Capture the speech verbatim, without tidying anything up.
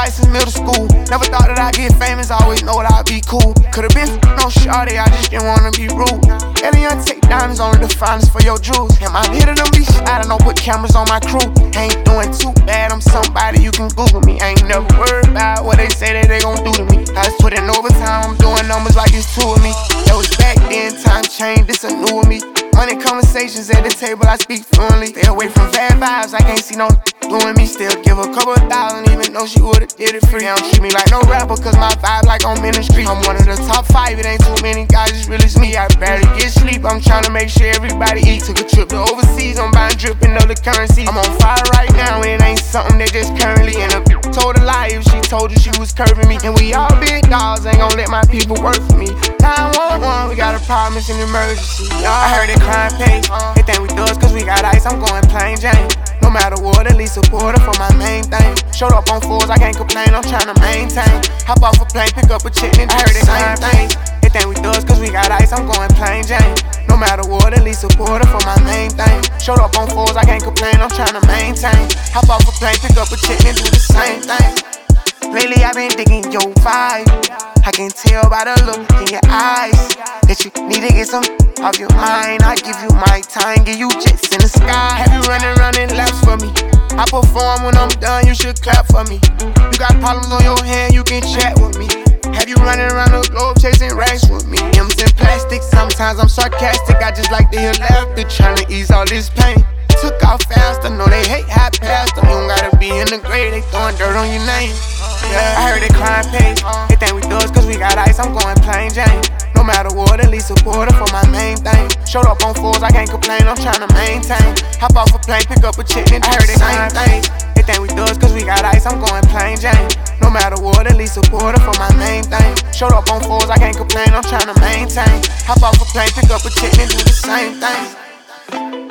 life since middle school. Never thought that I'd get famous, always know that I'd be cool. Could've been no shawty, I just didn't wanna be rude. Alien take diamonds, only the finest for your jewels. And my hitter them be shot, I don't put cameras on my crew. Ain't doing too bad, I'm somebody, you can Google me. Ain't never worried about what they say that they gon' do to me. I just put in overtime, I'm doing numbers like it's two of me. That was back then, time changed, this a new of me. Money conversations at the table, I speak fluently. Stay away from bad vibes, I can't see no doing me. Still give a couple thousand, even though she would've did it free. They don't treat me like no rapper, cause my vibe like on ministry. I'm one of the top five, it ain't too many guys, it's really me. I barely get sleep, I'm tryna make sure everybody eat. Took a trip to overseas, I'm buying drippin' other currency. I'm on fire right now, and it ain't something that just currently in a told a lie if she told you she was curving me. And we all big dogs, ain't gon' let my people work for me. nine one one, we got a problem, it's an emergency. I heard it crime pay, they think we thugs cause we got ice, I'm going plain Jane. No matter what, at least support her for my main thing. Showed up on fours, I can't complain, I'm tryna maintain. Hop off a plane, pick up a chick, and I heard it crime thing. They think we thugs cause we got ice, I'm going plain Jane. No matter what, at least support her for my main thing. Showed up on fours, I can't complain, I'm tryna maintain. Hop off a plane, pick up a chick, and do the same thing. Lately I've been digging your vibe. I can tell by the look in your eyes that you need to get some off your mind. I give you my time, give you jets in the sky. Have you running, running laps for me? I perform when I'm done, you should clap for me. You got problems on your hand, you can chat with me. Have you running around the globe chasing racks with me? M's in plastic, sometimes I'm sarcastic. I just like to hear laughter, trying to ease all this pain. Took off fast, I know they hate how past them. You don't gotta be in the grave, they throwing dirt on your name. Yeah, I heard it crime pay, they think we thugs cause we got ice, I'm going plain Jane. No matter what, at least support her for my main thing. Showed up on fours, I can't complain, I'm tryna maintain. Hop off a plane, pick up a chick, and I heard it crime pay. They think we thugs cause we got ice, I'm going plain Jane. No matter what, at least support her for my main thing. Showed up on fours, I can't complain, I'm tryna maintain. Hop off a plane, pick up a chick, and do the same thing.